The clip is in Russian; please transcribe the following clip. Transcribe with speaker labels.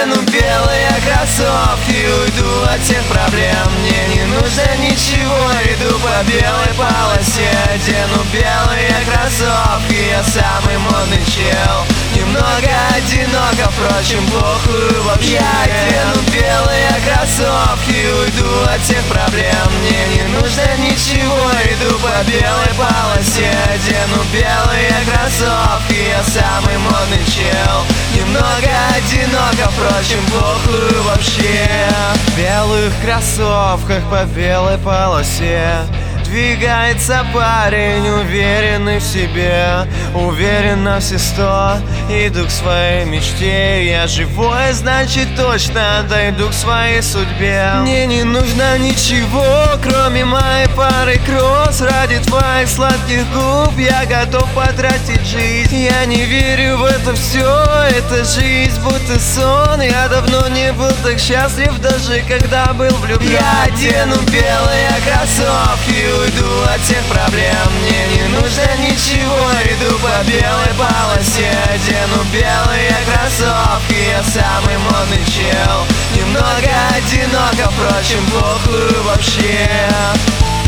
Speaker 1: одену белые кроссовки, уйду от всех проблем. Мне не нужно ничего, иду по белой полосе. Одену белые кроссовки, я самый модный чел. Немного одиноко, впрочем, похуй вообще. Я одену белые кроссовки, уйду от всех проблем. Мне не нужно ничего, иду по белой полосе. Одену белые кроссовки, я самый модный чел. Немного одиноко, впрочем, похуй вообще. В белых кроссовках по белой полосе двигается парень, уверенный в себе, уверен на все 100. Иду к своей мечте, я живой, значит точно дойду к своей судьбе. Мне не нужно ничего, кроме моей пары кросс. Ради твоих сладких губ я готов потратить жизнь. Я не верю в это все, это жизнь будто сон. Я давно не был так счастлив, даже когда был влюблен. Я одену белые кроссовки, уйду от всех проблем. Мне не нужно ничего, иду по белой полосе. Одену белые кроссовки, я самый модный чел. Немного одиноко, впрочем, похуй вообще.